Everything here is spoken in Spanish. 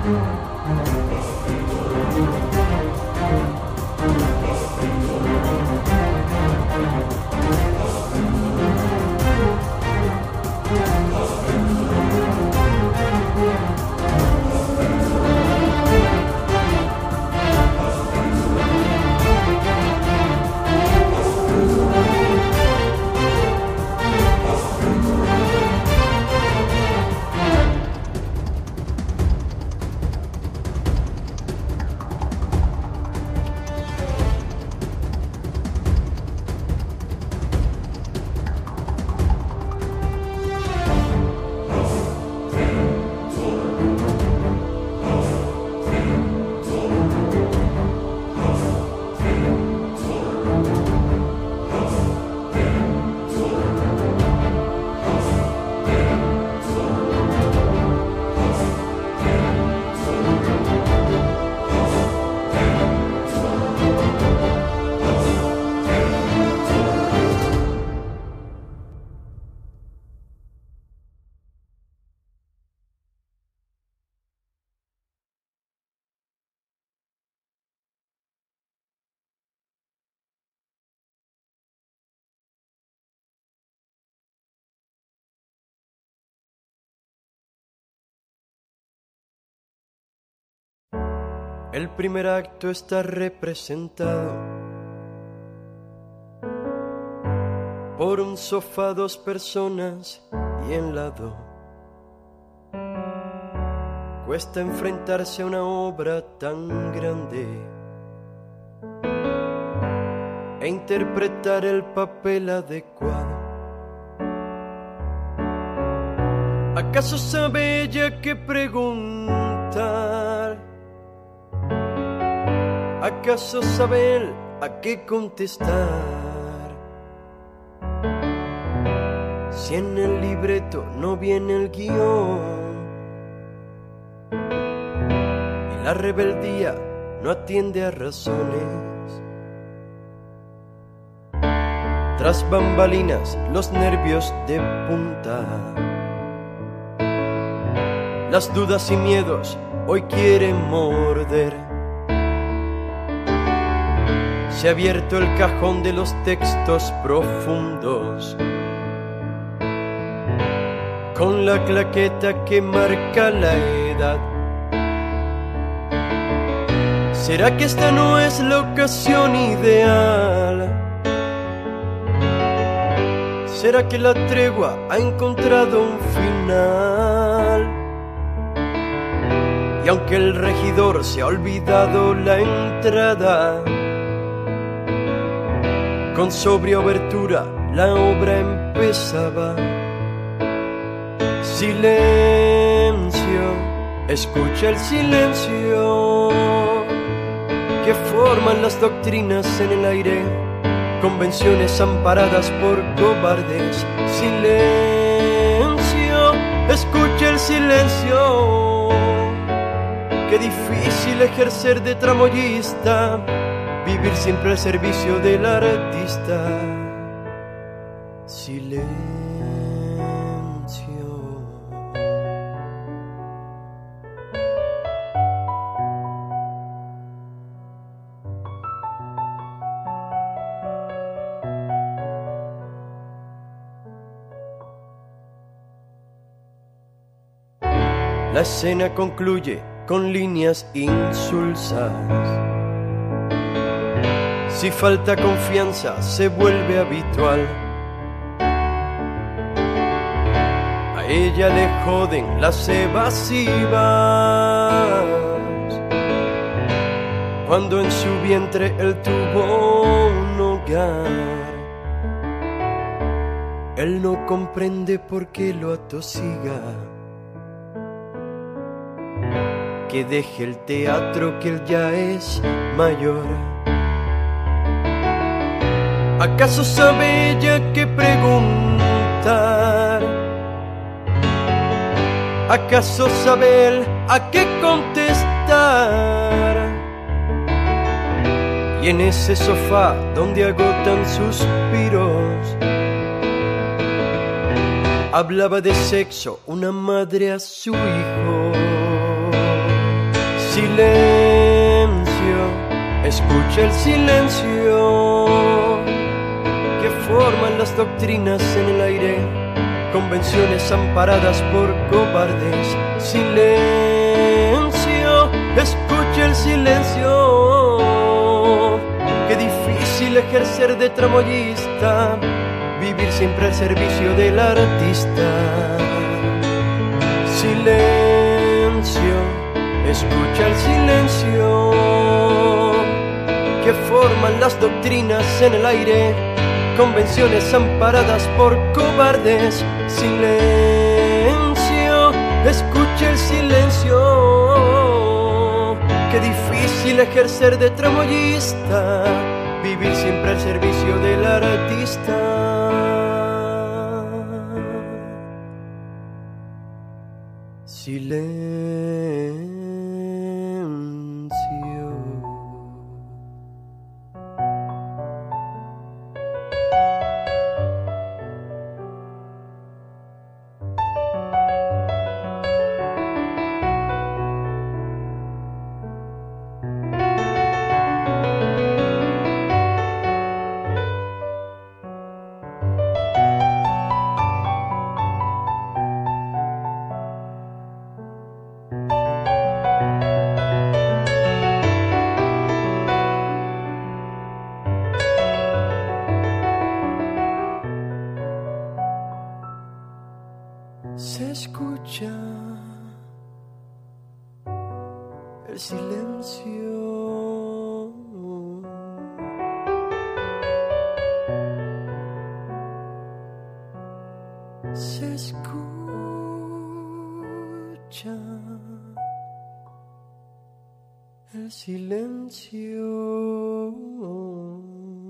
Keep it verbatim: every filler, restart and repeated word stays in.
El primer acto está representado por un sofá, dos personas y en lado. Cuesta enfrentarse a una obra tan grande e interpretar el papel adecuado. ¿Acaso sabe ella qué preguntar? ¿Acaso sabe él a qué contestar? Si en el libreto no viene el guión y la rebeldía no atiende a razones, tras bambalinas los nervios de punta, las dudas y miedos hoy quieren morder. Se ha abierto el cajón de los textos profundos con la claqueta que marca la edad. ¿Será que esta no es la ocasión ideal? ¿Será que la tregua ha encontrado un final? Y aunque el regidor se ha olvidado la entrada, con sobria obertura la obra empezaba. Silencio, escucha el silencio que forman las doctrinas en el aire, convenciones amparadas por cobardes. Silencio, escucha el silencio. Qué difícil ejercer de tramoyista, vivir siempre al servicio del artista. Silencio. La escena concluye con líneas insulsas. Si falta confianza se vuelve habitual. A ella le joden las evasivas cuando en su vientre él tuvo un hogar. Él no comprende por qué lo atosiga. Que deje el teatro, que él ya es mayor. ¿Acaso sabe ella qué preguntar? ¿Acaso sabe él a qué contestar? Y en ese sofá donde agotan suspiros, hablaba de sexo una madre a su hijo. Silencio, escucha el silencio que forman las doctrinas en el aire, convenciones amparadas por cobardes. Silencio, escucha el silencio. Qué difícil ejercer de tramoyista, vivir siempre al servicio del artista. Silencio, escucha el silencio que forman las doctrinas en el aire, convenciones amparadas por cobardes. Silencio, escucha el silencio. Qué difícil ejercer de tramoyista, vivir siempre al servicio del artista. Silencio. Se escucha el silencio. Se escucha el silencio.